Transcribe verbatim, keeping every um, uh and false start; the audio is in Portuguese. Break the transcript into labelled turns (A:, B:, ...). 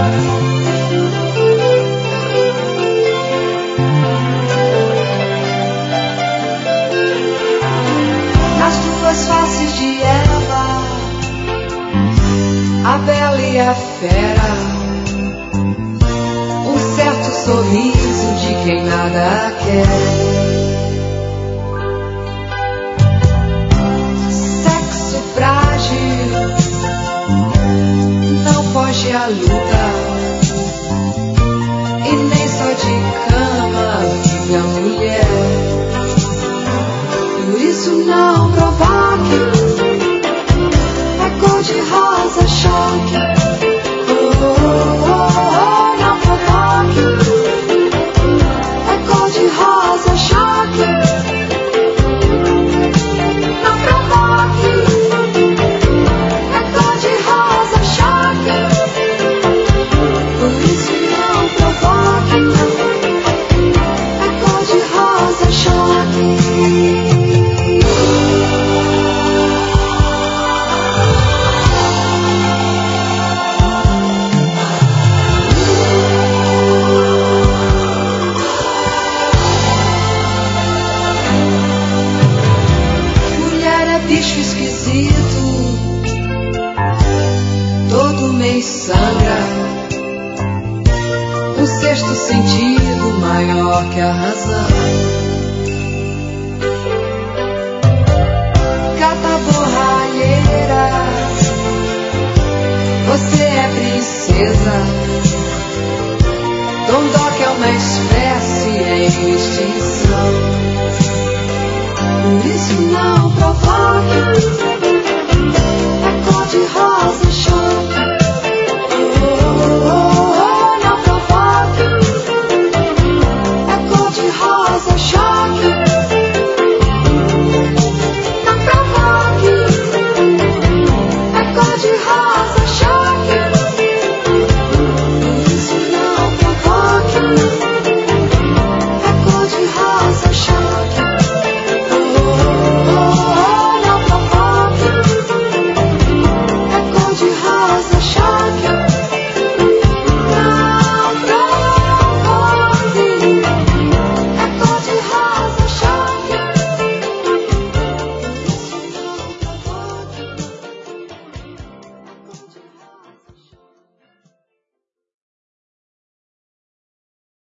A: Nas duas faces de Eva, a bela e a fera, um certo sorriso de quem nada quer. Sexo frágil, não foge à luta, e nem só de cama vive a mulher. Por isso não provoque, é cor de rosa choque. Oh, oh, oh, oh, não provoque, é cor de rosa choque. Não provoque, é cor de rosa choque. Por isso não provoque, é cor de rosa choque. Bicho esquisito, todo mês sangra, um sexto sentido maior que a razão. Gata borralheira, você é princesa. Dondoca é uma espécie em extinção. Por isso não provoque, é cor de rosa choque.